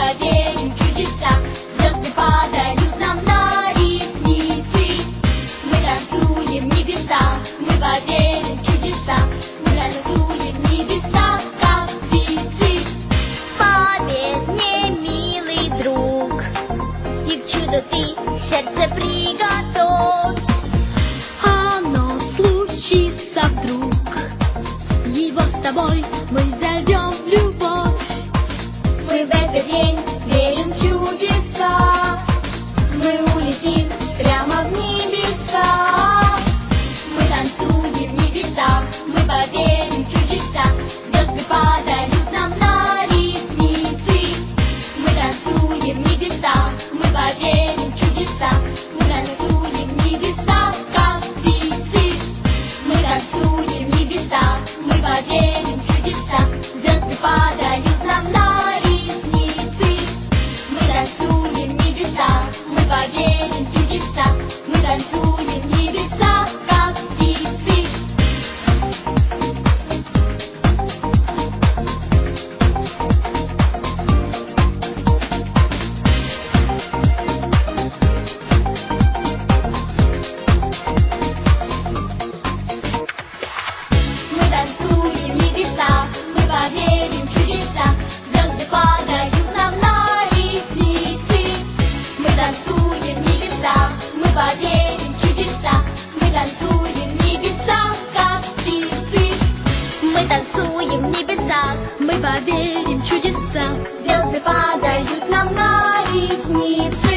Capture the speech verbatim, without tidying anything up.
поверим в чудеса. Звезды падают нам на ресницы. Мы танцуем небеса, мы поверим в чудеса. Мы танцуем небеса, как птицы. Поверь мне, милый друг, и к чуду ты сердце приготовь. Оно случится вдруг, его с тобой мы зовем в любовь. Мы в этот день верим в чудеса. Мы улетим прямо в небеса. Мы танцуем небеса, мы поверим в чудеса. Звезды падают нам на ресницы. Мы танцуем небеса, мы поверим в чудеса. Мы танцуем небеса, как птицы. Мы танцуем небеса, мы поверим в чудеса. Звезды падают нам на ресницы. Мы танцуем небеса, мы поверим в чудеса. Мы танцуем небеса, как птицы. Мы танцуем небеса, мы поверим в чудеса. Звезды падают нам на ресницы. Мы танцуем небеса, мы поверим в чудеса. Мы танцуем небеса, как птицы. Мы танцуем небеса, Мы поверим в чудеса. Звезды падают нам на ресницы.